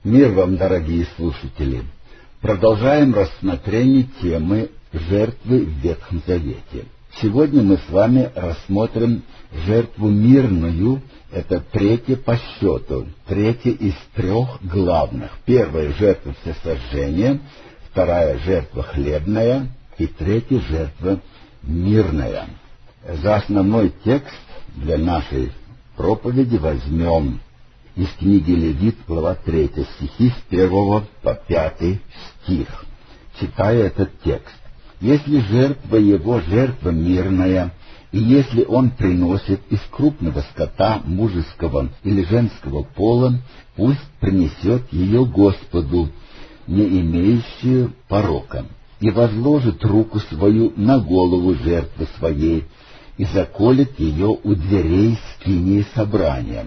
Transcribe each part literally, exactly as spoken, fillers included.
Мир вам, дорогие слушатели! Продолжаем рассмотрение темы жертвы в Ветхом Завете. Сегодня мы с вами рассмотрим жертву мирную, это третья по счету, третья из трех главных. Первая жертва всесожжения, вторая жертва хлебная и третья жертва мирная. За основной текст для нашей проповеди возьмем из книги Левит, глава третья, стихи с первого по пятый стих. Читая этот текст. «Если жертва его жертва мирная, и если он приносит из крупного скота мужеского или женского пола, пусть принесет ее Господу, не имеющую порока, и возложит руку свою на голову жертвы своей, и заколет ее у дверей скинии собрания.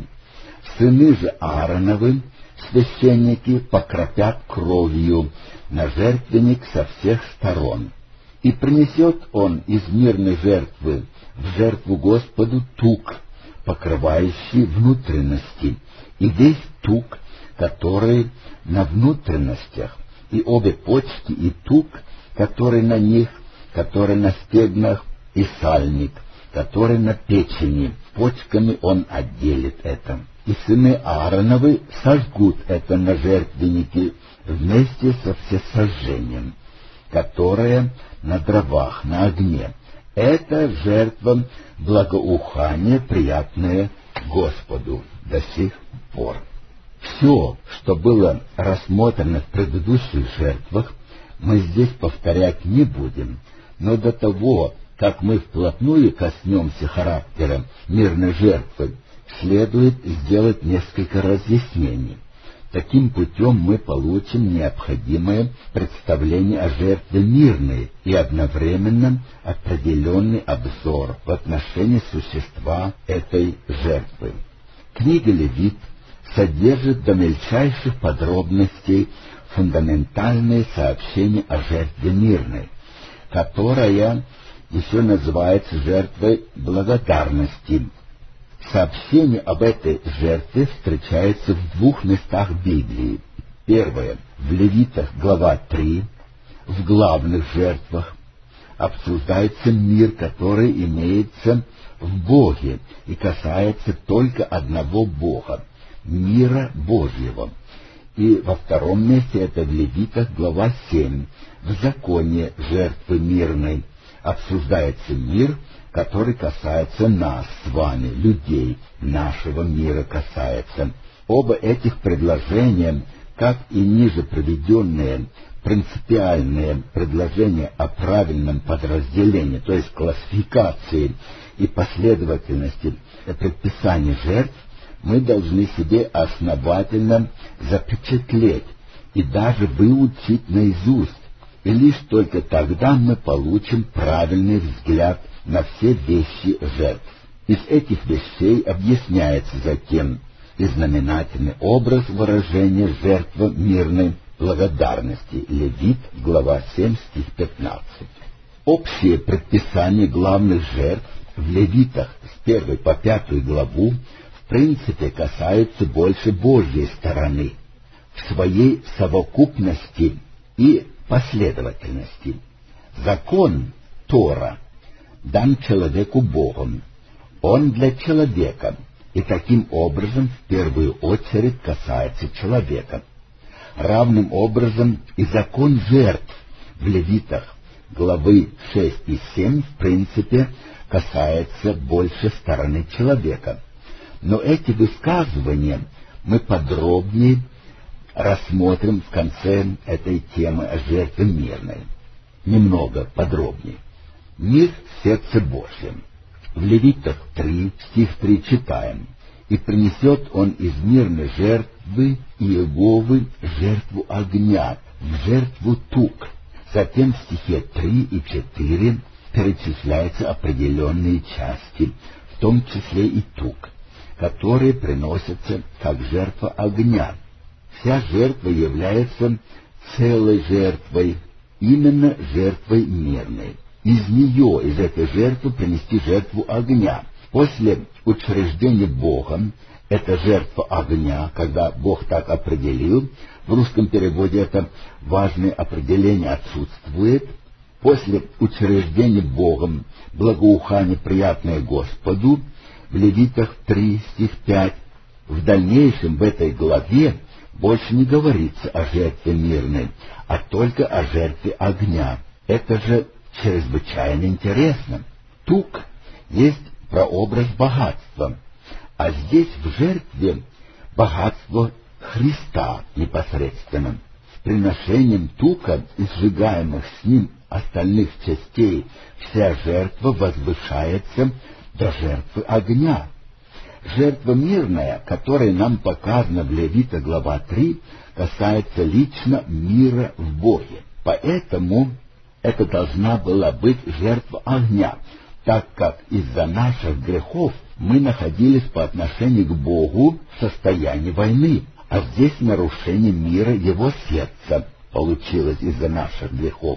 Сыны же Аароновы, священники, покропят кровью на жертвенник со всех сторон. И принесет он из мирной жертвы в жертву Господу тук, покрывающий внутренности, и весь тук, который на внутренностях, и обе почки, и тук, который на них, который на стегнах, и сальник, который на печени, почками он отделит это. И сыны Аароновы сожгут это на жертвеннике вместе со всесожжением, которое на дровах, на огне. Это жертва благоухания, приятное Господу до сих пор. Все, что было рассмотрено в предыдущих жертвах, мы здесь повторять не будем, но до того, как мы вплотную коснемся характера мирной жертвы, следует сделать несколько разъяснений. Таким путем мы получим необходимое представление о жертве мирной и одновременно определенный обзор в отношении существа этой жертвы. Книга Левит содержит до мельчайших подробностей фундаментальные сообщения о жертве мирной, которая еще называется жертвой благодарности. Сообщение об этой жертве встречается в двух местах Библии. Первое — в Левитах, глава три, в главных жертвах обсуждается мир, который имеется в Боге и касается только одного Бога — мира Божьего. И во втором месте это в Левитах, глава семь, в законе жертвы мирной обсуждается мир, который касается нас с вами, людей, нашего мира касается. Оба этих предложения, как и ниже приведенные принципиальные предложения о правильном подразделении, то есть классификации и последовательности предписаний жертв, мы должны себе основательно запечатлеть и даже выучить наизусть, и лишь только тогда мы получим правильный взгляд на все вещи жертв. Из этих вещей объясняется затем и знаменательный образ выражения жертвы мирной благодарности. Левит, глава семь, стих пятнадцать. Общие предписания главных жертв в Левитах с первой по пятую главу в принципе касаются больше Божьей стороны, в своей совокупности и последовательности. Закон Тора дан человеку Богом. Он для человека, и таким образом в первую очередь касается человека. Равным образом и закон жертв в Левитах, главы шесть и семь, в принципе, касается больше стороны человека. Но эти высказывания мы подробнее рассмотрим в конце этой темы о жертве мирной. Немного подробнее. Мир в сердце Божьем. В Левитах три, стих три читаем. «И принесет он из мирной жертвы Иеговы жертву огня, в жертву тук». Затем в стихе три и четыре перечисляются определенные части, в том числе и тук, которые приносятся как жертва огня. Вся жертва является целой жертвой, именно жертвой мирной. Из нее, из этой жертвы, принести жертву огня, После учреждения Богом, это жертва огня, когда Бог так определил, в русском переводе это важное определение отсутствует. После учреждения Богом благоухание, приятное Господу, в Левитах три, стих пять, в дальнейшем в этой главе больше не говорится о жертве мирной, а только о жертве огня. Это же чрезвычайно интересно. Тук есть прообраз богатства, а здесь в жертве богатство Христа непосредственно. С приношением тука и сжигаемых с ним остальных частей вся жертва возвышается до жертвы огня. Жертва мирная, которая нам показана в Левита глава три, касается лично мира в Боге. Поэтому это должна была быть жертва огня, так как из-за наших грехов мы находились по отношению к Богу в состоянии войны, а здесь нарушение мира Его сердца получилось из-за наших грехов.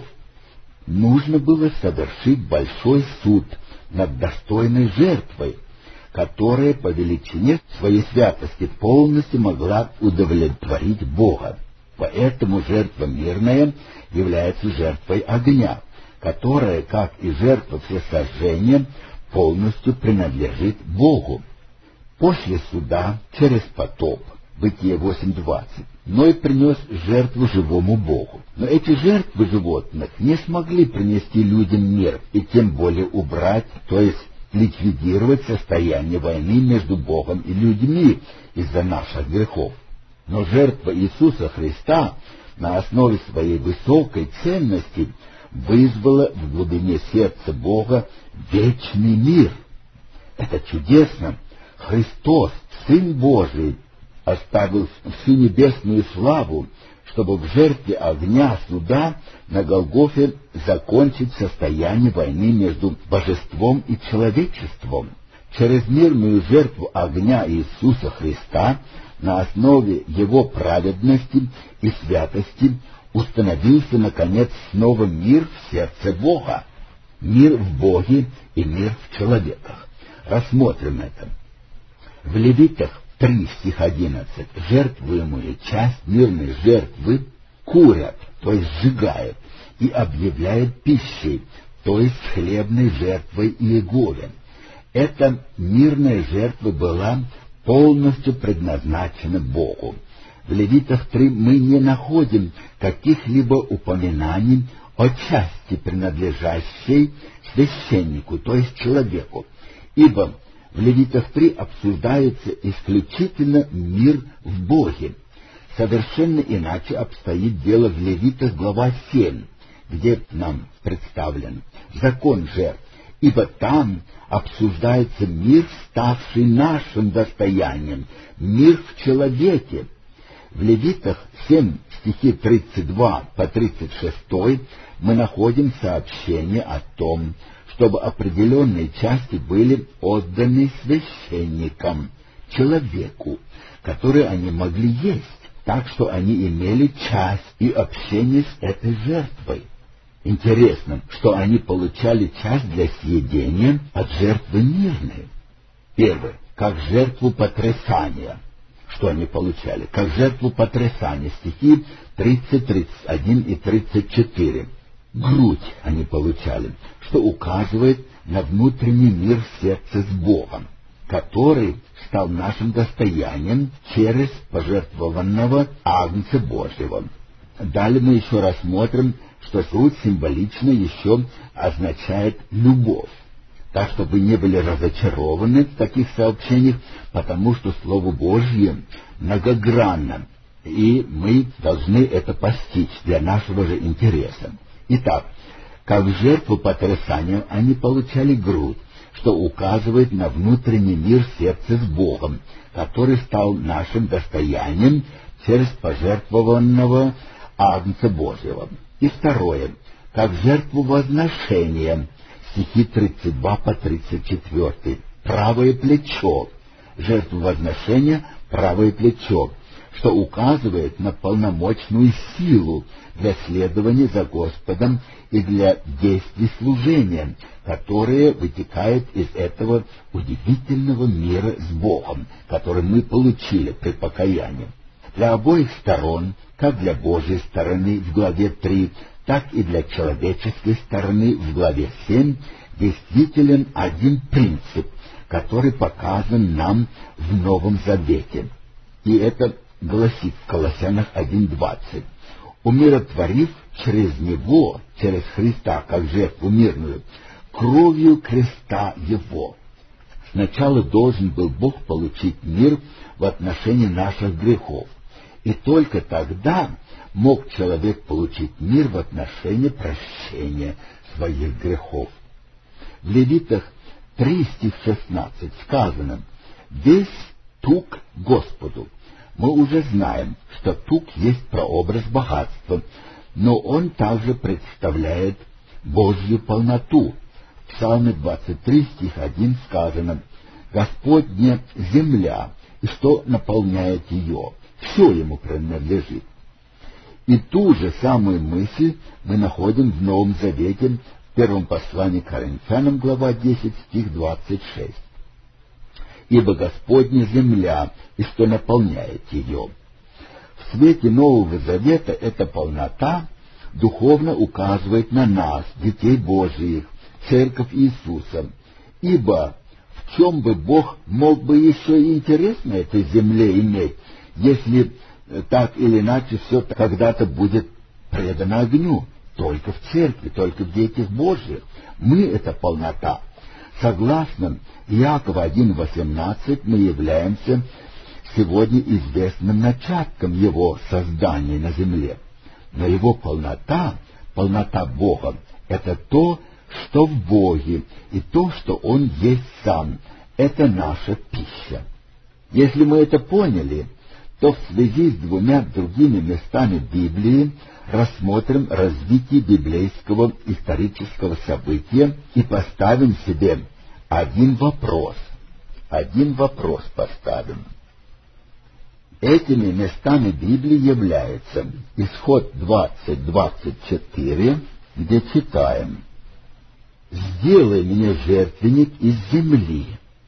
Нужно было совершить большой суд над достойной жертвой, которая по величине своей святости полностью могла удовлетворить Бога. Поэтому жертва мирная является жертвой огня, которая, как и жертва всесожжения, полностью принадлежит Богу. После суда, через потоп, Бытие восемь двадцать, Ной принес жертву живому Богу. Но эти жертвы животных не смогли принести людям мир, и тем более убрать, то есть ликвидировать состояние войны между Богом и людьми из-за наших грехов. Но жертва Иисуса Христа на основе своей высокой ценности вызвала в глубине сердца Бога вечный мир. Это чудесно. Христос, Сын Божий, оставил всю небесную славу, чтобы в жертве огня суда на Голгофе закончить состояние войны между божеством и человечеством. Через мирную жертву огня Иисуса Христа на основе Его праведности и святости установился, наконец, снова мир в сердце Бога. Мир в Боге и мир в человеках. Рассмотрим это. В Левитах три, стих одиннадцать. Жертвуемую часть мирной жертвы курят, то есть сжигают, и объявляют пищей, то есть хлебной жертвой Иегове. Эта мирная жертва была полностью предназначена Богу. В Левитах три мы не находим каких-либо упоминаний о части, принадлежащей священнику, то есть человеку, ибо в Левитах три обсуждается исключительно мир в Боге. Совершенно иначе обстоит дело в Левитах глава семь, где нам представлен закон жертв, ибо там обсуждается мир, ставший нашим достоянием, мир в человеке. В Левитах семь, стихи тридцать два по тридцать шесть мы находим сообщение о том, чтобы определенные части были отданы священникам, человеку, который они могли есть, так что они имели часть и общение с этой жертвой. Интересно, что они получали часть для съедения от жертвы мирной. Первое, как жертву потрясания. Что они получали? Как жертву потрясания. Стихи тридцать, тридцать один и тридцать четыре. Грудь они получали, что указывает на внутренний мир сердца с Богом, который стал нашим достоянием через пожертвованного Агнца Божьего. Далее мы еще рассмотрим, что суть символично еще означает любовь. Так что вы не были разочарованы в таких сообщениях, потому что Слово Божье многогранно, и мы должны это постичь для нашего же интереса. Итак, как жертву потрясания они получали грудь, что указывает на внутренний мир сердца с Богом, который стал нашим достоянием через пожертвованного Агнца Божьего. И второе, как жертву возношения, стихи тридцать два по тридцать четыре. Правое плечо, жертву возношения, правое плечо, что указывает на полномочную силу для следования за Господом и для действий служения, которое вытекает из этого удивительного мира с Богом, который мы получили при покаянии. Для обоих сторон, как для Божьей стороны в главе три, так и для человеческой стороны в главе семь, действителен один принцип, который показан нам в Новом Завете. И это гласит в Колоссянах один двадцать. «Умиротворив через Него, через Христа, как жертву мирную, кровью креста Его». Сначала должен был Бог получить мир в отношении наших грехов, и только тогда мог человек получить мир в отношении прощения своих грехов. В Левитах три стих шестнадцать сказано: «Весь тук Господу». Мы уже знаем, что тук есть прообраз богатства, но он также представляет Божью полноту. В Псалме двадцать три стих один сказано: «Господня земля, и что наполняет ее, все ему принадлежит». И ту же самую мысль мы находим в Новом Завете, в первом послании к Коринфянам, глава десять, стих двадцать шесть. «Ибо Господня земля, и что наполняет ее». В свете Нового Завета эта полнота духовно указывает на нас, детей Божиих, Церковь Иисуса. Ибо в чем бы Бог мог бы еще и интерес на этой земле иметь, если так или иначе все когда-то будет предано огню? Только в Церкви, только в детях Божьих. Мы — это полнота. Согласно Иакова один восемнадцать, мы являемся сегодня известным начатком Его создания на земле. Но Его полнота, полнота Бога — это то, что в Боге, и то, что Он есть Сам. Это наша пища. Если мы это поняли, то в связи с двумя другими местами Библии рассмотрим развитие библейского исторического события и поставим себе один вопрос. Один вопрос поставим. Этими местами Библии являются Исход двадцать двадцать четыре, где читаем: «Сделай мне жертвенник из земли,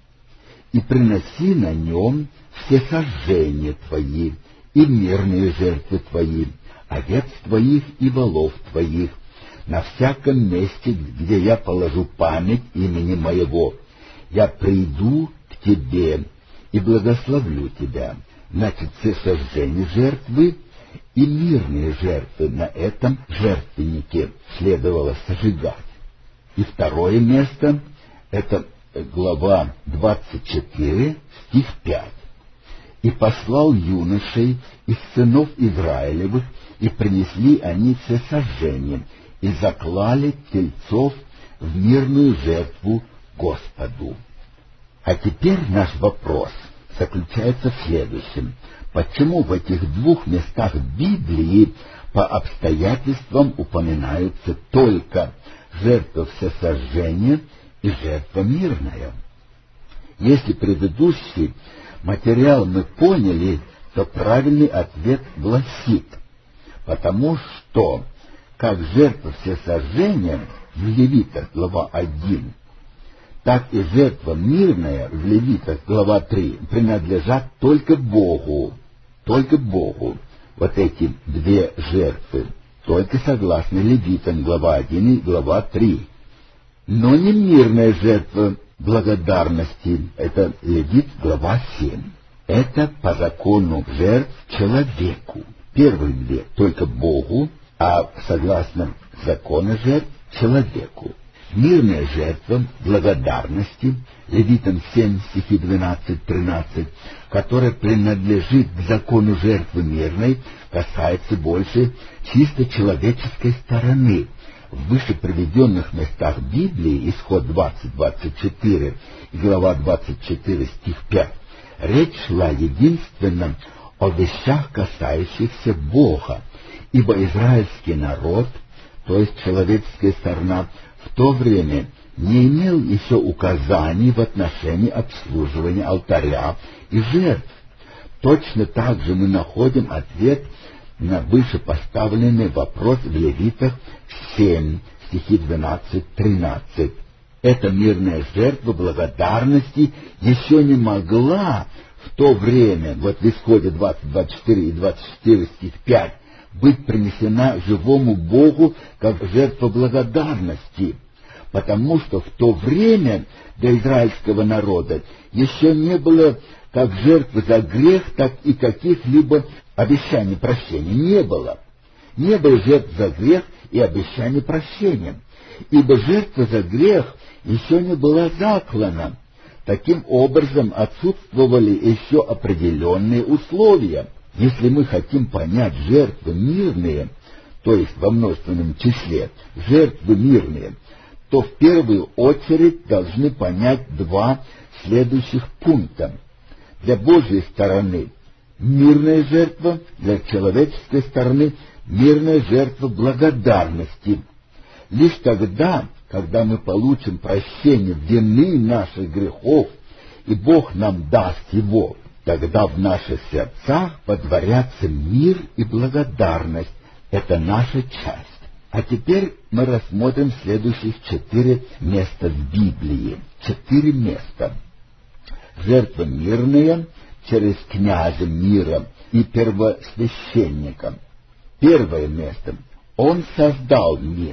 и приноси на нем все сожжения твои и мирные жертвы твои, овец твоих и волов твоих, на всяком месте, где я положу память имени моего. Я приду к тебе и благословлю тебя». Значит, все сожжения жертвы и мирные жертвы на этом жертвеннике следовало сожигать. И второе место — это глава двадцать четыре, стих пять. «И послал юношей из сынов Израилевых, и принесли они все сожжения, и заклали тельцов в мирную жертву Господу». А теперь наш вопрос заключается в следующем: почему в этих двух местах Библии по обстоятельствам упоминаются только жертва всесожжения и жертва мирная? Если предыдущий материал мы поняли, то правильный ответ гласит: потому что как жертва всесожжения в Левитах, глава один, так и жертва мирная в Левитах, глава три, принадлежат только Богу, только Богу. Вот эти две жертвы, только согласно Левитам, глава один и глава три. Но не мирная жертва благодарности, это Левит, глава семь. Это по закону жертв человеку. Первые две только Богу, а согласно закону жертв человеку. Мирная жертва благодарности, Левитам семь, стихи двенадцать-тринадцать, которая принадлежит к закону жертвы мирной, касается больше чисто человеческой стороны. В выше приведенных местах Библии, Исход двадцать двадцать четыре и глава двадцать четыре, стих пять, речь шла единственно о вещах, касающихся Бога, ибо израильский народ, то есть человеческая сторона, в то время не имел еще указаний в отношении обслуживания алтаря и жертв. Точно так же мы находим ответ на вышепоставленный вопрос в Левитах семь, стихи двенадцать-тринадцать. Эта мирная жертва благодарности еще не могла в то время, вот в Исходе двадцать, двадцать четыре и двадцать четыре, стих пять, быть принесена живому Богу как жертва благодарности, потому что в то время для израильского народа еще не было как жертвы за грех, так и каких-либо обещаний прощения. Не было. Не было жертв за грех и обещаний прощения, ибо жертва за грех еще не была заклана. Таким образом, отсутствовали еще определенные условия. Если мы хотим понять жертвы мирные, то есть во множественном числе жертвы мирные, то в первую очередь должны понять два следующих пункта. Для Божьей стороны мирная жертва, для человеческой стороны мирная жертва благодарности. Лишь тогда, когда мы получим прощение вины наших грехов, и Бог нам даст его, тогда в наших сердцах водворятся мир и благодарность. Это наша часть. А теперь мы рассмотрим следующих четыре места в Библии. Четыре места. Жертва мирная через князя мира и первосвященника. Первое место. Он создал мир.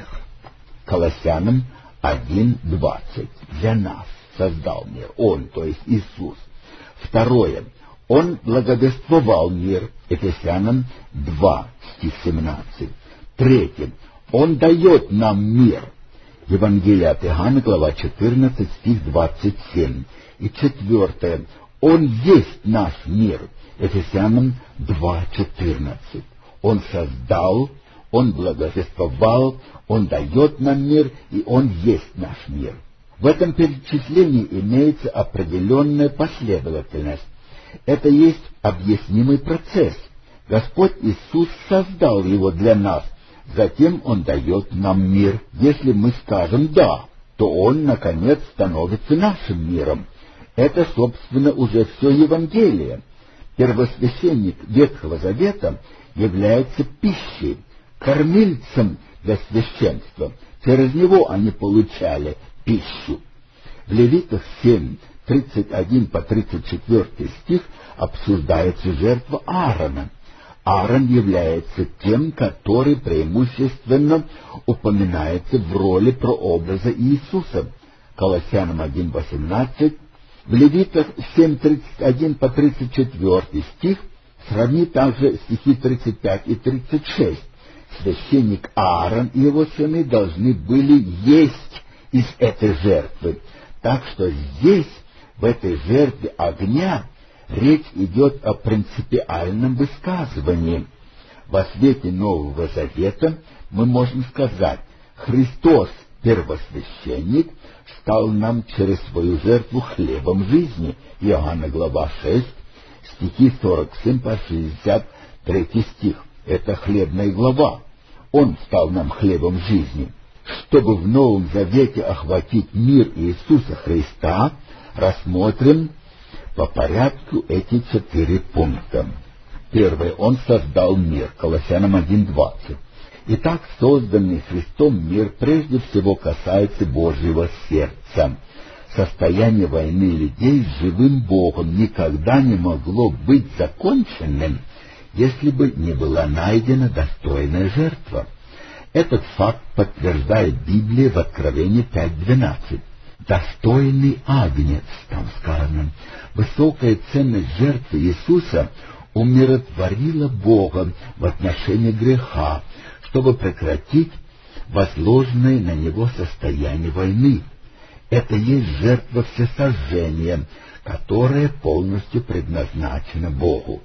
Колоссянам один двадцать. Для нас создал мир. Он, то есть Иисус. Второе. Он благовествовал мир. Ефесянам два, стих семнадцать. Третье. Он дает нам мир. Евангелие от Иоанна, глава четырнадцать, стих двадцать семь. И четвертое. Он есть наш мир. Ефесянам два, четырнадцать. Он создал, Он благовествовал, Он дает нам мир, и Он есть наш мир. В этом перечислении имеется определенная последовательность. Это есть объяснимый процесс. Господь Иисус создал его для нас, затем Он дает нам мир. Если мы скажем «да», то Он, наконец, становится нашим миром. Это, собственно, уже все Евангелие. Первосвященник Ветхого Завета является пищей, кормильцем для священства. Через него они получали пищу. В Левитах семь, тридцать один по тридцать четыре стих обсуждается жертва Аарона. Аарон является тем, который преимущественно упоминается в роли прообраза Иисуса. Колоссянам один восемнадцать. В Левитах семь, тридцать один по тридцать четыре стих сравни также стихи тридцать пять и тридцать шесть. Священник Аарон и его сыны должны были есть из этой жертвы. Так что здесь, в этой жертве огня, речь идет о принципиальном высказывании. Во свете Нового Завета мы можем сказать: Христос, первосвященник, стал нам через свою жертву хлебом жизни. Иоанна, глава шесть, стихи сорок семь по шестьдесят три стих. Это хлебная глава. Он стал нам хлебом жизни. Чтобы в Новом Завете охватить мир Иисуса Христа, рассмотрим по порядку эти четыре пункта. Первое. Он создал мир. Колоссянам один двадцать. Итак, созданный Христом мир прежде всего касается Божьего сердца. Состояние войны людей с живым Богом никогда не могло быть законченным, если бы не была найдена достойная жертва. Этот факт подтверждает Библия в Откровении пять двенадцать. Достойный агнец, там сказано. Высокая ценность жертвы Иисуса умиротворила Бога в отношении греха, чтобы прекратить возложенное на него состояние войны. Это есть жертва всесожжения, которая полностью предназначена Богу.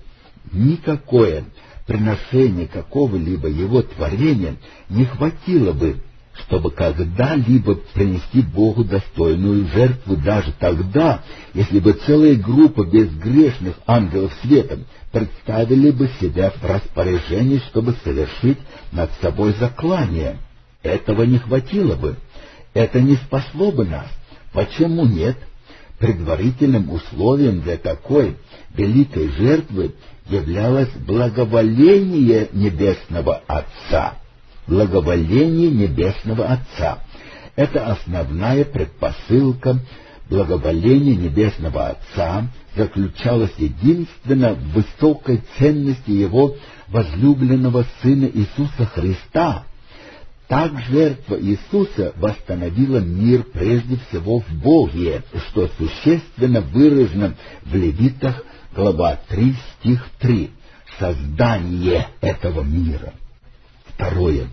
Никакое приношение какого-либо его творения не хватило бы, чтобы когда-либо принести Богу достойную жертву, даже тогда, если бы целая группа безгрешных ангелов света представили бы себя в распоряжении, чтобы совершить над собой заклание. Этого не хватило бы. Это не спасло бы нас. Почему нет? Предварительным условием для такой великой жертвы являлось благоволение Небесного Отца. Благоволение Небесного Отца. Это основная предпосылка. Благоволение Небесного Отца заключалось единственно в высокой ценности Его возлюбленного Сына Иисуса Христа. Так жертва Иисуса восстановила мир прежде всего в Боге, что существенно выражено в Левитах, глава три, стих три. Создание этого мира. Второе.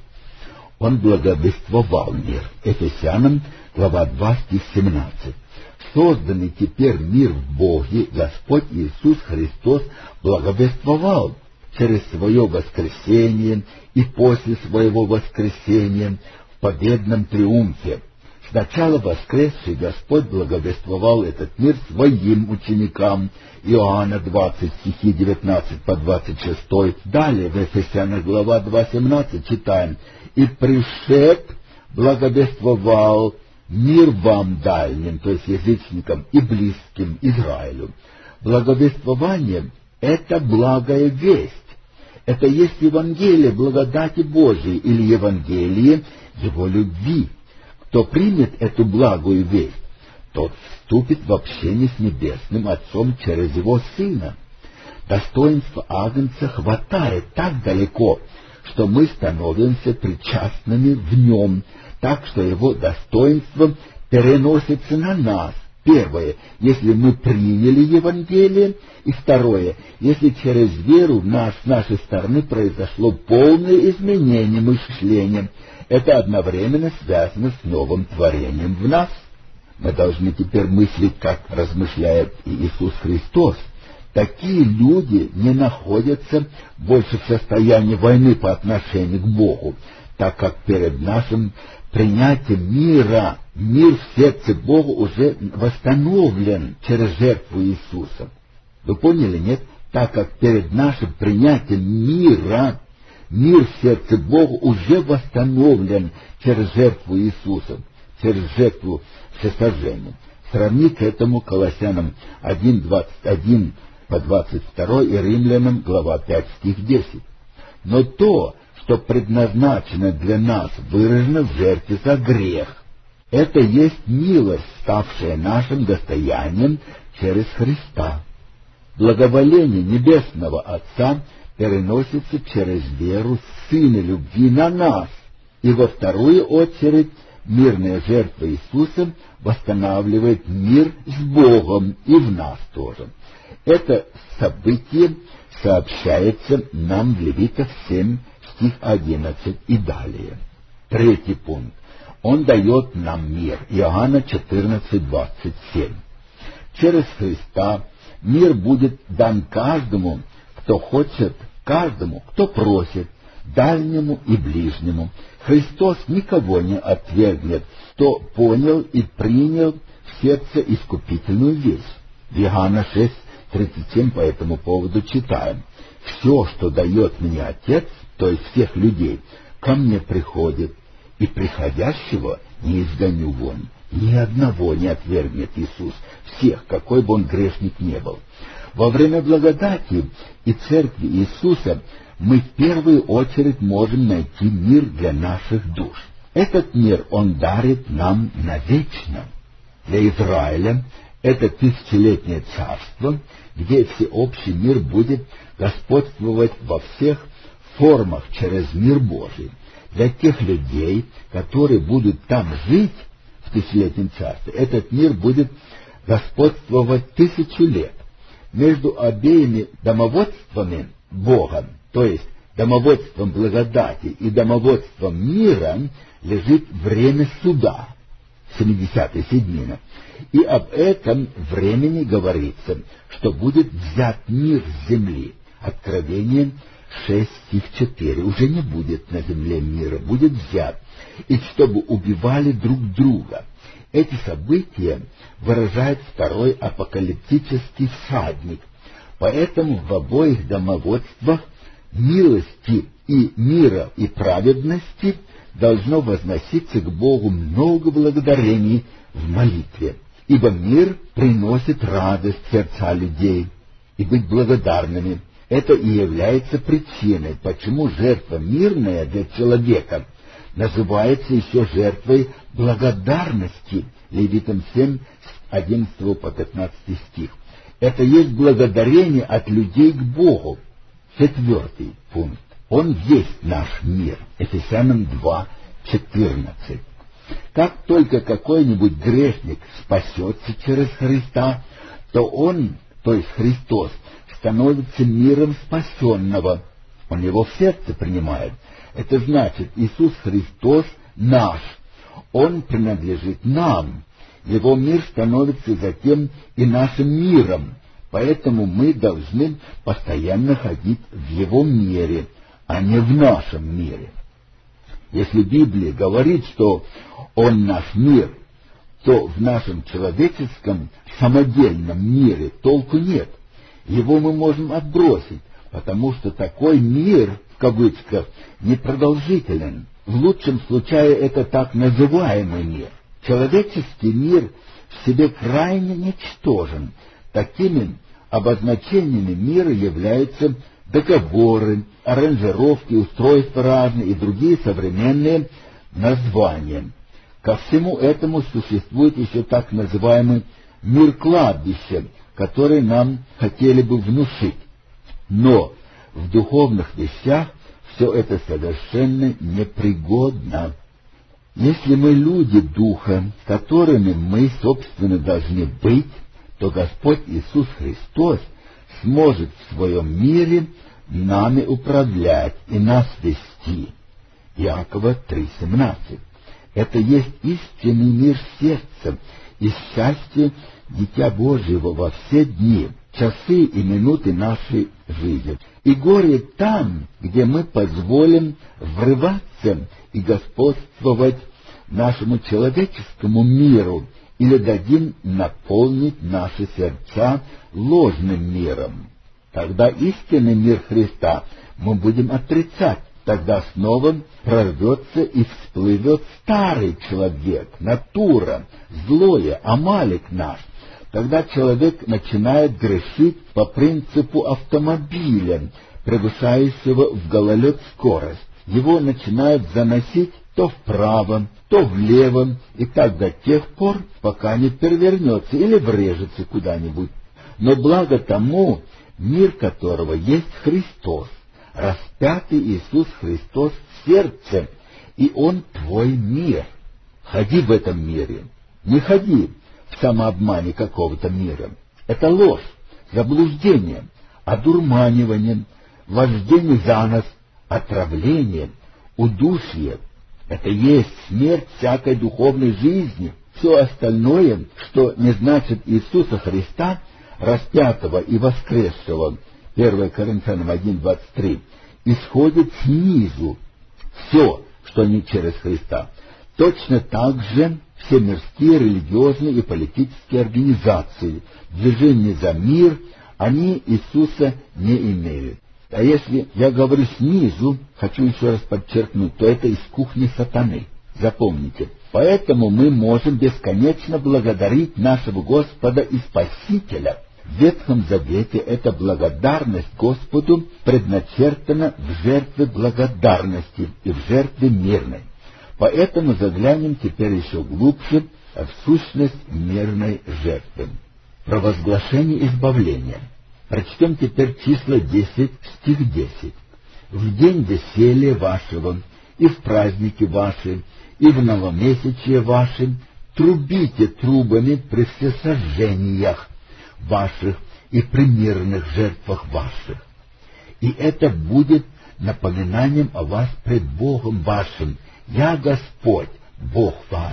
Он благовествовал мир. Ефесянам, глава два, стих семнадцать. Созданный теперь мир в Боге, Господь Иисус Христос благовествовал через свое воскресение и после своего воскресения в победном триумфе. Сначала воскресший Господь благовествовал этот мир своим ученикам, Иоанна двадцать, стихи девятнадцать по двадцать шесть. Далее в Ефесянах глава два, семнадцать читаем: «И пришед благовествовал мир вам дальним», то есть язычникам, и близким Израилю. Благовествование — это благая весть. Это есть Евангелие благодати Божией или Евангелие Его любви. Кто примет эту благую весть, тот вступит в общение с Небесным Отцом через Его Сына. Достоинства Агнца хватает так далеко, что мы становимся причастными в Нем, так что Его достоинство переносится на нас. Первое, если мы приняли Евангелие, и второе, если через веру нас, с нашей стороны произошло полное изменение мышления. Это одновременно связано с новым творением в нас. Мы должны теперь мыслить, как размышляет Иисус Христос. Такие люди не находятся больше в состоянии войны по отношению к Богу, так как перед нашим принятием мира, мир в сердце Бога уже восстановлен через жертву Иисуса. Вы поняли, нет? Так как перед нашим принятием мира, мир в сердце Бога уже восстановлен через жертву Иисуса, через жертву всесожжения. Сравни к этому Колоссянам один, двадцать один по двадцать два и Римлянам, глава пять, стих десять. Но то, что предназначено для нас, выражено в жертве за грех. Это есть милость, ставшая нашим достоянием через Христа. Благоволение Небесного Отца переносится через веру Сына любви на нас. И во вторую очередь мирная жертва Иисуса восстанавливает мир с Богом и в нас тоже. Это событие сообщается нам в Левитах семь, стих одиннадцать и далее. Третий пункт. Он дает нам мир. Иоанна четырнадцать, двадцать семь. Через Христа мир будет дан каждому, кто хочет, каждому, кто просит, дальнему и ближнему. Христос никого не отвергнет, кто понял и принял в сердце искупительную весть. В Иоанна шесть, тридцать семь по этому поводу читаем: «Все, что дает мне Отец, то есть всех людей, ко мне приходит, и приходящего не изгоню вон». Ни одного не отвергнет Иисус, всех, какой бы он грешник не был. Во время благодати и церкви Иисуса мы в первую очередь можем найти мир для наших душ. Этот мир Он дарит нам навечно. Для Израиля это тысячелетнее царство, где всеобщий мир будет господствовать во всех формах через мир Божий. Для тех людей, которые будут там жить в тысячелетнем царстве, этот мир будет господствовать тысячу лет. Между обеими домоводствами Бога, то есть домоводством благодати и домоводством мира, лежит время суда, семидесятая седьмина. И об этом времени говорится, что будет взят мир с земли. Откровение шесть, стих четыре. Уже не будет на земле мира, будет взят. И чтобы убивали друг друга. Эти события выражает второй апокалиптический всадник. Поэтому в обоих домоводствах милости и мира и праведности должно возноситься к Богу много благодарений в молитве. ибо мир приносит радость в сердца людей, и быть благодарными. Это и является причиной, почему жертва мирная для человека называется еще жертвой благодарности. Левитам семь, с одиннадцатого по пятнадцатый стих. Это есть благодарение от людей к Богу. Четвертый пункт. Он есть наш мир. Ефесянам два, четырнадцать. Как только какой-нибудь грешник спасется через Христа, то он, то есть Христос, становится миром спасенного. Он его в сердце принимает. Это значит, Иисус Христос наш. Он принадлежит нам. Его мир становится затем и нашим миром. Поэтому мы должны постоянно ходить в Его мире, а не в нашем мире. Если Библия говорит, что Он наш мир, то в нашем человеческом самодельном мире толку нет. Его мы можем отбросить, потому что такой мир, в кавычках, непродолжителен. В лучшем случае это так называемый мир. Человеческий мир в себе крайне ничтожен. Такими обозначениями мира являются договоры, аранжировки, устройства разные и другие современные названия. Ко всему этому существует еще так называемый мир кладбища, который нам хотели бы внушить. Но в духовных вещах все это совершенно непригодно. Если мы люди Духа, которыми мы, собственно, должны быть, то Господь Иисус Христос сможет в своем мире нами управлять и нас вести. Иакова три семнадцать. Это есть истинный мир сердца и счастье Дитя Божьего во все дни, часы и минуты нашей жизни. И горе там, где мы позволим врываться и господствовать нашему человеческому миру, или дадим наполнить наши сердца ложным миром. Тогда истинный мир Христа мы будем отрицать. Тогда снова прорвется и всплывет старый человек, натура, злое, Амалик наш. Тогда человек начинает грешить по принципу автомобиля, превышающего в гололед скорость. Его начинают заносить то вправо, то влево, и так до тех пор, пока не перевернется или врежется куда-нибудь. Но благо тому, мир которого есть Христос, распятый Иисус Христос в сердце, и Он твой мир. Ходи в этом мире, не ходи в самообмане какого-то мира. Это ложь, заблуждение, одурманивание, вождение за нос, отравление, удушье. Это есть смерть всякой духовной жизни. Все остальное, что не значит Иисуса Христа, распятого и воскресшего, первое Коринфянам один двадцать три, исходит снизу. Все, что не через Христа. Точно так же все мирские, религиозные и политические организации, движения за мир, они Иисуса не имеют. А если я говорю снизу, хочу еще раз подчеркнуть, то это из кухни сатаны. Запомните. Поэтому мы можем бесконечно благодарить нашего Господа и Спасителя. В Ветхом Завете эта благодарность Господу предначертана в жертве благодарности и в жертве мирной. Поэтому заглянем теперь еще глубже в сущность мирной жертвы. Провозглашение избавления. Прочтем теперь числа десять, стих десять. «В день веселья вашего, и в праздники ваши, и в новомесячие ваши, трубите трубами при всесожжениях ваших и при мирных жертвах ваших. И это будет напоминанием о вас пред Богом вашим. Я Господь, Бог ваш».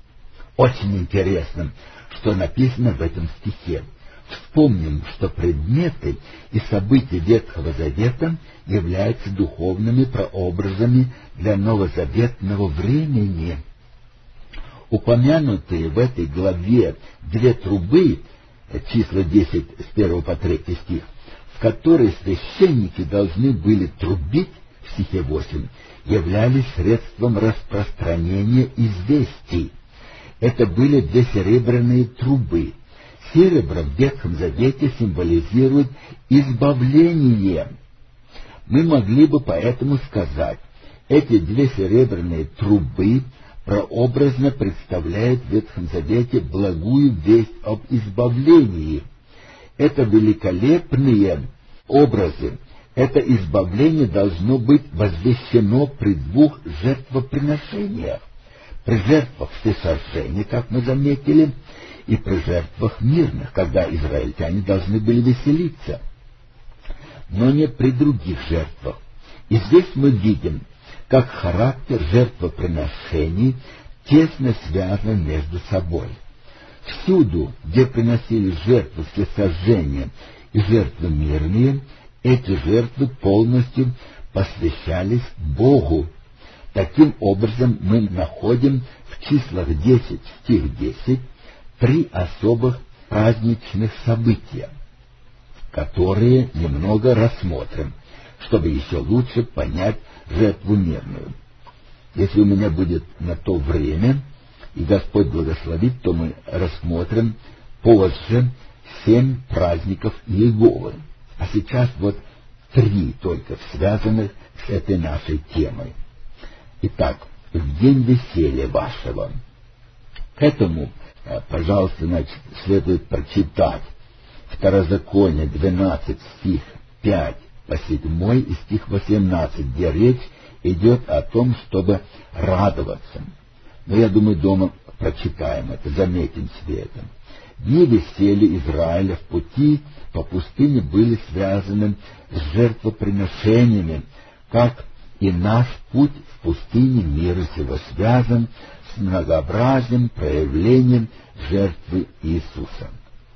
Очень интересно, что написано в этом стихе. Вспомним, что предметы и события Ветхого Завета являются духовными прообразами для новозаветного времени. Упомянутые в этой главе две трубы, числа десять с первого по третий стих, в которые священники должны были трубить, в стихе восемь, являлись средством распространения известий. Это были две серебряные трубы. Серебро в Ветхом Завете символизирует избавление. Мы могли бы поэтому сказать, эти две серебряные трубы прообразно представляют в Ветхом Завете благую весть об избавлении. Это великолепные образы. Это избавление должно быть возвещено при двух жертвоприношениях. При жертвах всесожжения, как мы заметили, и при жертвах мирных, когда израильтяне должны были веселиться, но не при других жертвах. И здесь мы видим, как характер жертвоприношений тесно связан между собой. Всюду, где приносили жертвы всесожжения и жертвы мирные, эти жертвы полностью посвящались Богу. Таким образом, мы находим в числах десять, стих десять, три особых праздничных события, которые немного рассмотрим, чтобы еще лучше понять жертву мирную. Если у меня будет на то время, и Господь благословит, то мы рассмотрим позже семь праздников Иеговы. А сейчас вот три только связанных с этой нашей темой. Итак, в день веселья вашего. К этому, пожалуйста, значит, следует прочитать Второзаконие двенадцать, стих пять по седьмой и стих восемнадцать, где речь идет о том, чтобы радоваться. Но я думаю, дома прочитаем это, заметим себе это. Дни веселья Израиля в пути по пустыне были связаны с жертвоприношениями, как и наш путь в пустыне мира сего связан с многообразным проявлением жертвы Иисуса.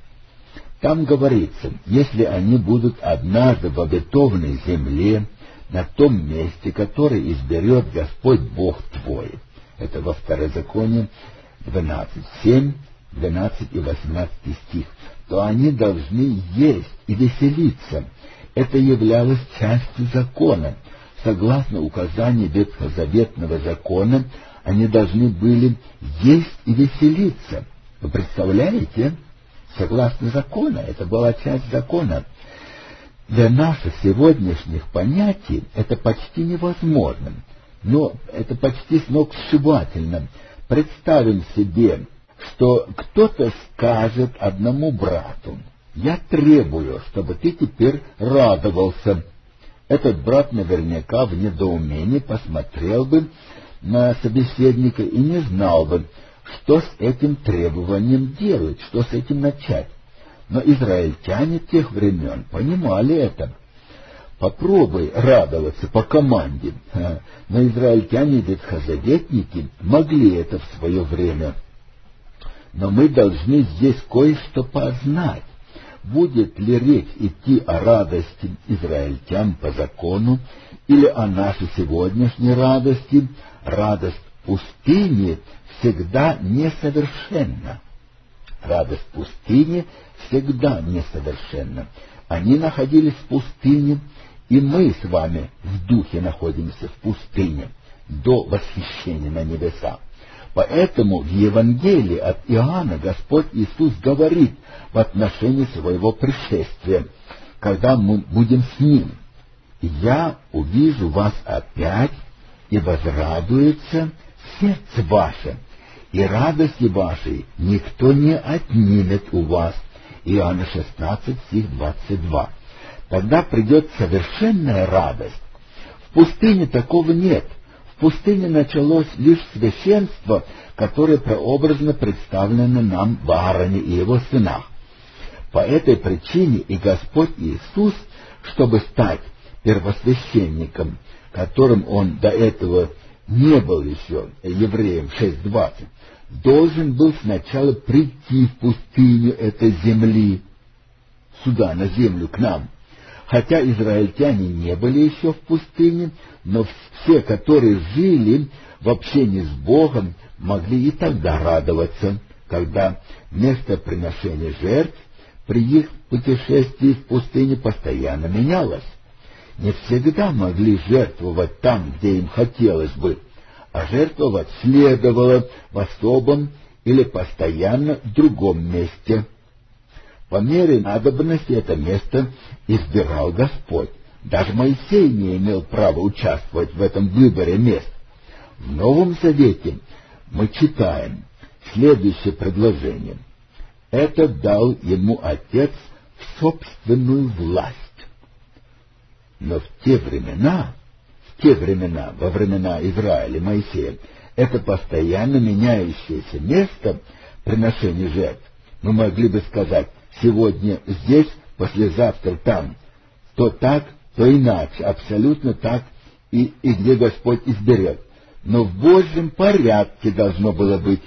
Там говорится, если они будут однажды в обетованной земле, на том месте, которое изберет Господь Бог твой. Это во Второзаконии двенадцать, семь, двенадцать и восемнадцатый стих. То они должны есть и веселиться. Это являлось частью закона. Согласно указанию ветхозаветного закона, они должны были есть и веселиться. Вы представляете? Согласно закону, это была часть закона. Для наших сегодняшних понятий это почти невозможно, но это почти сногсшибательно. Представим себе, что кто-то скажет одному брату: «Я требую, чтобы ты теперь радовался». Этот брат наверняка в недоумении посмотрел бы на собеседника и не знал бы, что с этим требованием делать, что с этим начать. Но израильтяне тех времен понимали это. Попробуй радоваться по команде. Но израильтяне ветхозаветники могли это в свое время. Но мы должны здесь кое-что познать. Будет ли речь идти о радости израильтян по закону или о нашей сегодняшней радости? Радость пустыни всегда несовершенна. Радость пустыни всегда несовершенна. Они находились в пустыне, и мы с вами в духе находимся в пустыне до восхищения на небеса. Поэтому в Евангелии от Иоанна Господь Иисус говорит в отношении своего пришествия, когда мы будем с Ним: «Я увижу вас опять, и возрадуется сердце ваше, и радости вашей никто не отнимет у вас». Иоанна шестнадцать, стих двадцать два. Тогда придет совершенная радость. В пустыне такого нет. В пустыне началось лишь священство, которое прообразно представлено нам в Аароне и его сынах. По этой причине и Господь Иисус, чтобы стать первосвященником, которым Он до этого не был еще, Евреям шесть двадцать, должен был сначала прийти в пустыню этой земли, сюда, на землю, к нам. Хотя израильтяне не были еще в пустыне, но все, которые жили в общении с Богом, могли и тогда радоваться, когда место приношения жертв при их путешествии в пустыне постоянно менялось. Не всегда могли жертвовать там, где им хотелось бы, а жертвовать следовало в особом или постоянно в другом месте. По мере надобности это место избирал Господь. Даже Моисей не имел права участвовать в этом выборе мест. В Новом Завете мы читаем следующее предложение. Это дал ему Отец в собственную власть. Но в те времена, в те времена, во времена Израиля, Моисея, это постоянно меняющееся место приношения жертв. Мы могли бы сказать, сегодня здесь, послезавтра там, то так, то иначе, абсолютно так, и, и где Господь изберет. Но в Божьем порядке должно было быть.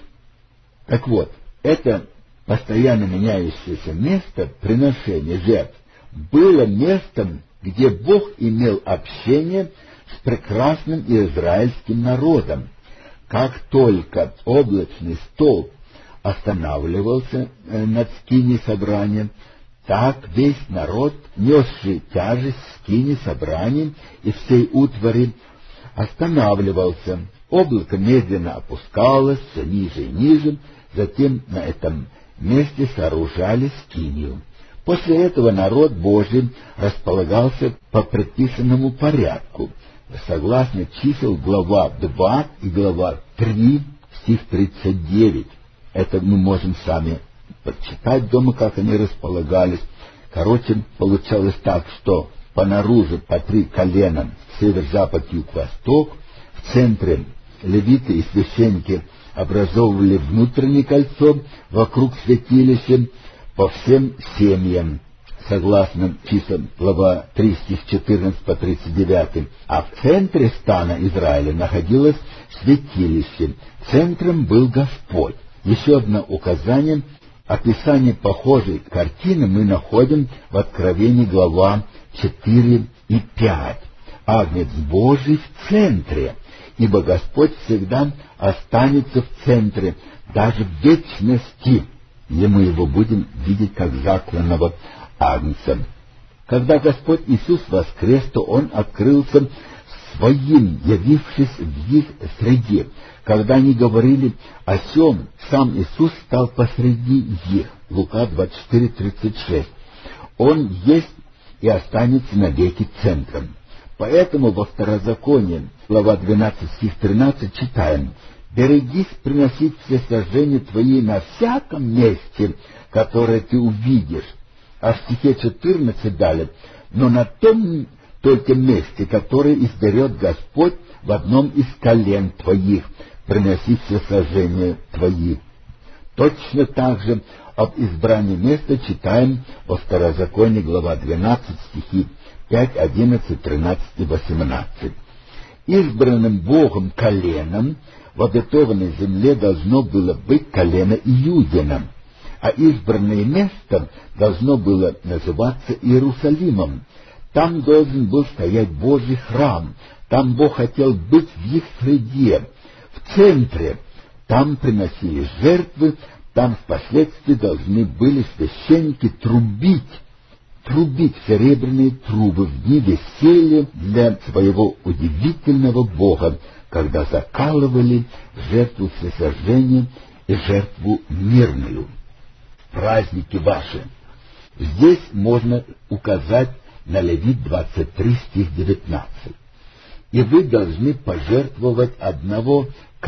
Так вот, это постоянно меняющееся место приношения жертв было местом, где Бог имел общение с прекрасным израильским народом. Как только облачный столб останавливался над скиней собрания, так весь народ, несший тяжесть скини собрания и всей утвари, останавливался. Облако медленно опускалось все ниже и ниже, затем на этом месте сооружали скинию. После этого народ Божий располагался по предписанному порядку, согласно чисел глава два и глава три, стих тридцать девять. Это мы можем сами почитать дома, как они располагались. Короче, получалось так, что по наружу по три колена, север, запад, юг, восток, в центре левиты и священники образовывали внутреннее кольцо вокруг святилища по всем семьям, согласно числам глава три, стих четырнадцать по тридцать девять. А в центре стана Израиля находилось святилище. Центром был Господь. Еще одно указание, описание похожей картины мы находим в Откровении глава четыре и пять. Агнец Божий в центре, ибо Господь всегда останется в центре, даже в вечности, где мы его будем видеть как закланного агнца. Когда Господь Иисус воскрес, то Он открылся своим, явившись в их среде. Когда они говорили о сем, сам Иисус стал посреди их. Лука двадцать четыре тридцать шесть. Он есть и останется навеки центром. Поэтому во Второзаконии, глава двенадцать, стих тринадцать, читаем: «Берегись приносить все сожжения твои на всяком месте, которое ты увидишь». А в стихе четырнадцать далее: «Но на том только месте, которое изберет Господь в одном из колен твоих, приносить все сожжения твои». Точно так же об избрании места читаем во Второзаконии, глава двенадцать, стихи пять, одиннадцать, тринадцать и восемнадцать. Избранным Богом коленом в обетованной земле должно было быть колено Иудина, а избранное место должно было называться Иерусалимом. Там должен был стоять Божий храм, там Бог хотел быть в их среде, в центре. Там приносили жертвы, там впоследствии должны были священники трубить, трубить серебряные трубы в дни веселья для своего удивительного Бога, когда закалывали жертву всесожжения и жертву мирную. Праздники ваши. Здесь можно указать на Левит двадцать три, стих девятнадцать. «И вы должны пожертвовать одного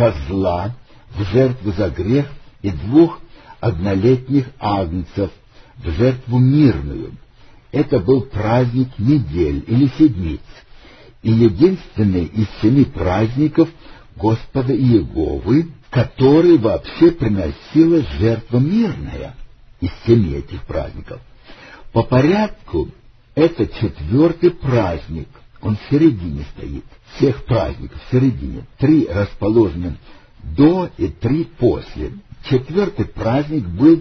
козла в жертву за грех и двух однолетних агнцев в жертву мирную». Это был праздник недель или седмиц, и единственный из семи праздников Господа Иеговы, который вообще приносила жертва мирная из семи этих праздников. По порядку это четвертый праздник, он в середине стоит, всех праздников в середине, три расположены до и три после. Четвертый праздник был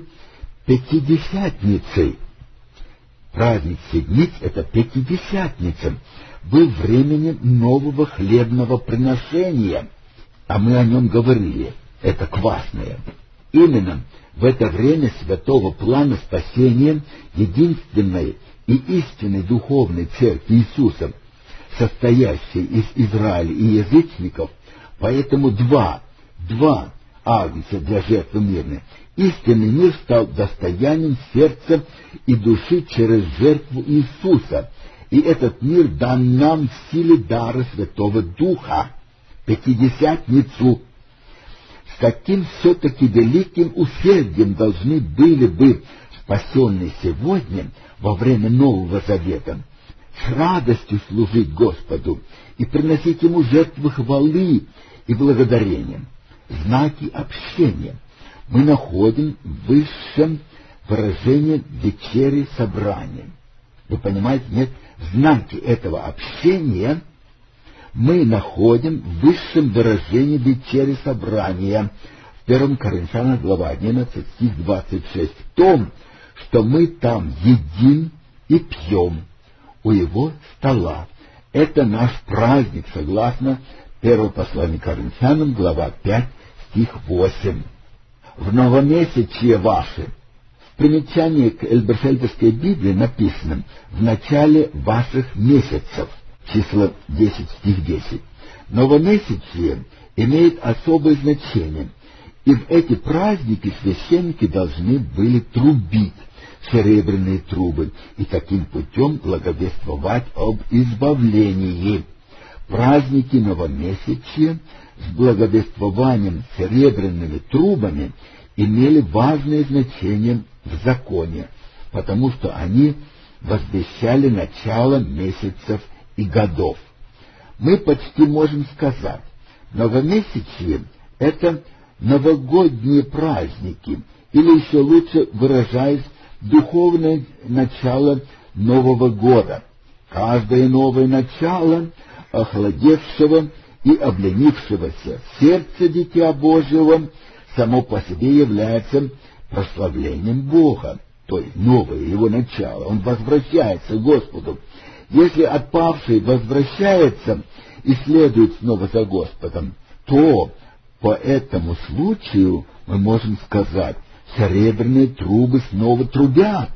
Пятидесятницей. Праздник седмиц — это Пятидесятница, был временем нового хлебного приношения, а мы о нем говорили, это квасное. Именно в это время святого плана спасения единственной и истинной духовной церкви Иисуса, состоящей из Израиля и язычников, поэтому два, два агнца для жертвы мирной, истинный мир стал достоянием сердца и души через жертву Иисуса. И этот мир дан нам в силе дара Святого Духа, Пятидесятницу. С каким все-таки великим усердием должны были бы спасенные сегодня во время Нового Завета с радостью служить Господу и приносить Ему жертвы хвалы и благодарения, знаки общения. Мы находим в высшем выражении вечери собрания. Вы понимаете, нет? Знаки этого общения мы находим в высшем выражении вечери собрания. В первом Коринфянам, глава одиннадцать, стих двадцать шесть. В том, что мы там едим и пьем у Его стола. Это наш праздник, согласно первому посланию Коринфянам, глава пять, стих восемь. В новомесячье ваше, в примечании к Эльберфельдовской Библии написано «в начале ваших месяцев», число десять, стих десять. Новомесячье имеет особое значение, и в эти праздники священники должны были трубить серебряные трубы и таким путем благовествовать об избавлении. Праздники новомесячья с благовествованием серебряными трубами имели важное значение в законе, потому что они возвещали начало месяцев и годов. Мы почти можем сказать, новомесячье — это новогодние праздники, или еще лучше выражаясь, духовное начало Нового года. Каждое новое начало охладевшего и обленившегося сердца Дитя Божьего само по себе является прославлением Бога, то есть новое его начало. Он возвращается к Господу. Если отпавший возвращается и следует снова за Господом, то по этому случаю мы можем сказать, серебряные трубы снова трубят.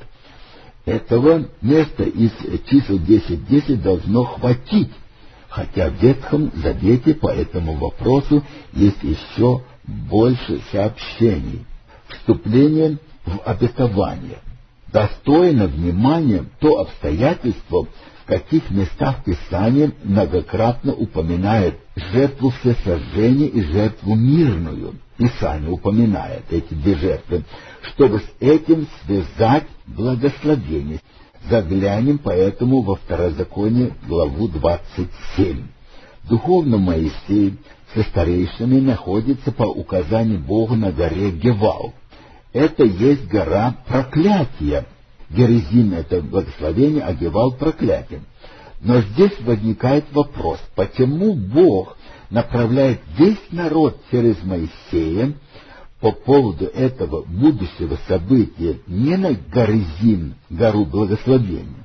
Этого места из чисел десять десять должно хватить, хотя в Ветхом Завете по этому вопросу есть еще больше сообщений. Вступление в обетование. Достойно внимания то обстоятельство, в каких местах Писание многократно упоминает жертву всесожжения и жертву мирную. Писание упоминает эти две жертвы, чтобы с этим связать благословение. Заглянем поэтому во Второзаконие, главу двадцать семь. Духовно Моисей со старейшинами находится по указанию Бога на горе Гевал. Это есть гора проклятия. Герезим — это благословение, а Гевал — проклятие. Но здесь возникает вопрос, почему Бог направляет весь народ через Моисея по поводу этого будущего события не на Горизим, гору благословения.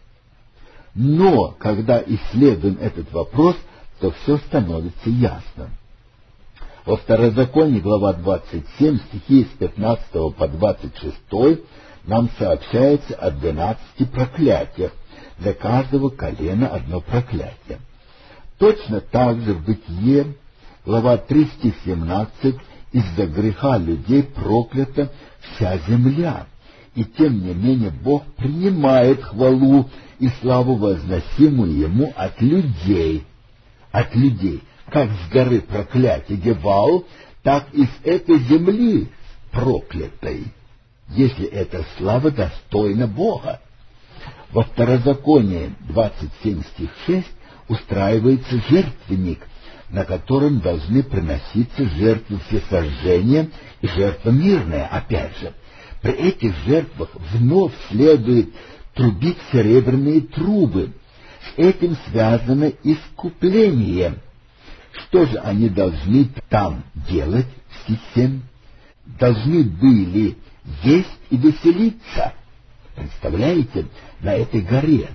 Но, когда исследуем этот вопрос, то все становится ясно. Во Второзаконии, глава двадцать семь, стихи с пятнадцатого по двадцать шестой, нам сообщается о двенадцати проклятиях, для каждого колена одно проклятие. Точно так же в Бытие, глава три, стих семнадцать, из-за греха людей проклята вся земля, и тем не менее Бог принимает хвалу и славу, возносимую Ему от людей, от людей, как с горы проклятия Гевал, так и с этой земли проклятой, если эта слава достойна Бога. Во Второзаконии двадцать семь, стих шесть устраивается жертвенник, на котором должны приноситься жертвы всесожжения и жертва мирная. Опять же, при этих жертвах вновь следует трубить серебряные трубы. С этим связано искупление. Что же они должны там делать, стих семь? Должны были есть и веселиться. Представляете, на этой горе.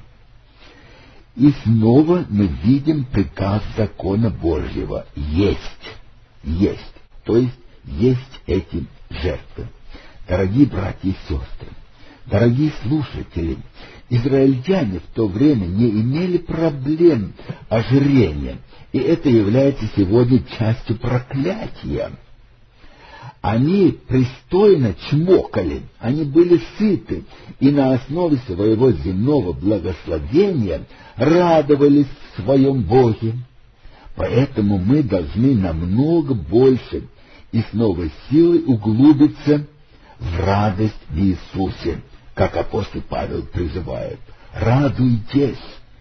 И снова мы видим приказ закона Божьего — есть, есть, то есть есть эти жертвы. Дорогие братья и сестры, дорогие слушатели, израильтяне в то время не имели проблем ожирения, и это является сегодня частью проклятия. Они пристойно чмокали, они были сыты, и на основе своего земного благословения радовались в своем Боге. Поэтому мы должны намного больше и с новой силой углубиться в радость в Иисусе, как апостол Павел призывает. Радуйтесь.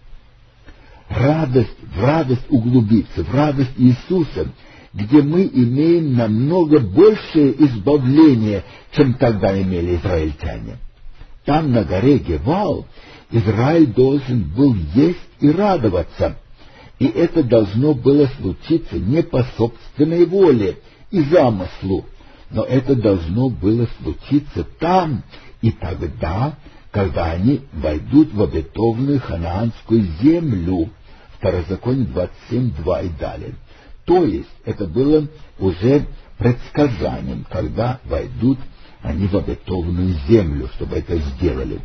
Радость, в радость углубиться, в радость Иисуса, где мы имеем намного большее избавление, чем тогда имели израильтяне. Там, на горе Гевал, Израиль должен был есть и радоваться, и это должно было случиться не по собственной воле и замыслу, но это должно было случиться там и тогда, когда они войдут в обетованную ханаанскую землю, Второзаконие двадцать семь, два и далее. То есть это было уже предсказанием, когда войдут они в обетованную землю, чтобы это сделали.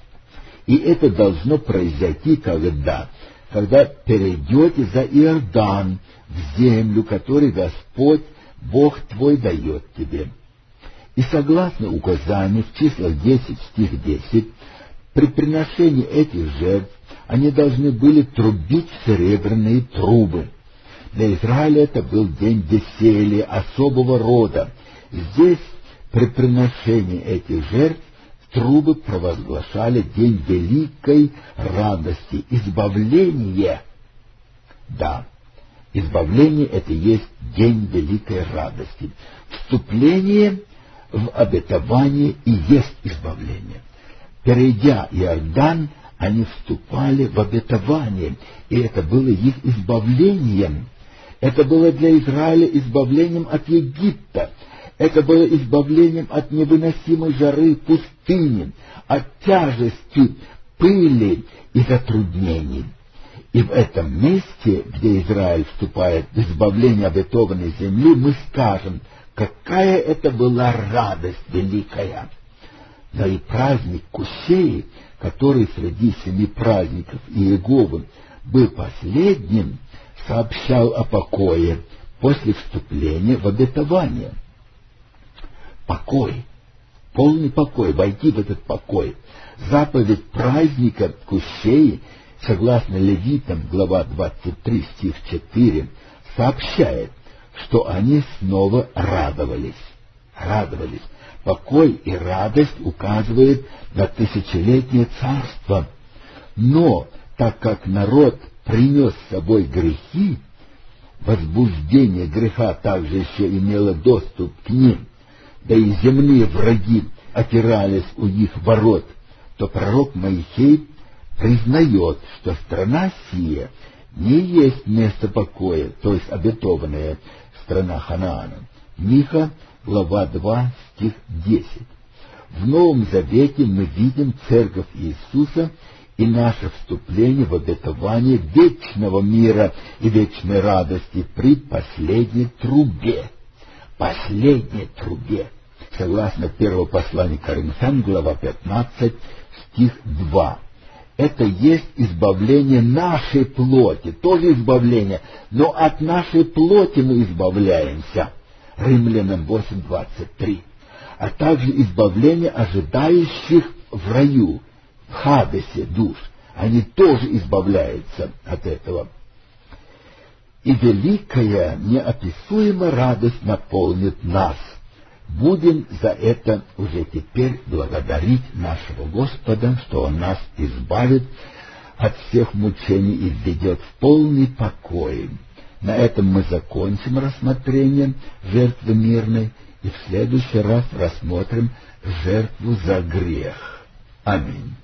И это должно произойти когда? Когда перейдете за Иордан в землю, которую Господь, Бог твой, дает тебе. И согласно указанию в числах десять, стих десять, при приношении этих жертв они должны были трубить серебряные трубы. Для Израиля это был день веселья особого рода. Здесь при приношении этих жертв трубы провозглашали день великой радости, избавления. Да, избавление — это есть день великой радости. Вступление в обетование и есть избавление. Перейдя Иордан, они вступали в обетование, и это было их избавлением. Это было для Израиля избавлением от Египта. Это было избавлением от невыносимой жары пустыни, от тяжести, пыли и затруднений. И в этом месте, где Израиль вступает в избавление обетованной земли, мы скажем, какая это была радость великая. Но и праздник Кущей, который среди семи праздников Иеговы был последним, сообщал о покое после вступления в обетование. Покой, полный покой, войти в этот покой. Заповедь праздника Кущей, согласно Левитам, глава двадцать три, стих четыре, сообщает, что они снова радовались. Радовались. Покой и радость указывают на тысячелетнее царство. Но, так как народ принес с собой грехи, возбуждение греха также еще имело доступ к ним, да и земные враги опирались у их ворот, то пророк Моисей признает, что страна сия не есть место покоя, то есть обетованная страна Ханаана. Миха, глава два, стих десять. В Новом Завете мы видим церковь Иисуса и наше вступление в обетование вечного мира и вечной радости при последней трубе. Последней трубе. Согласно первого послания Коринфянам, глава пятнадцать, стих два. Это есть избавление нашей плоти, тоже избавление, но от нашей плоти мы избавляемся. Римлянам восемь, двадцать три. А также избавление ожидающих в раю, в Хадесе душ. Они тоже избавляются от этого. И великая, неописуемая радость наполнит нас. Будем за это уже теперь благодарить нашего Господа, что Он нас избавит от всех мучений и введет в полный покой. На этом мы закончим рассмотрение жертвы мирной и в следующий раз рассмотрим жертву за грех. Аминь.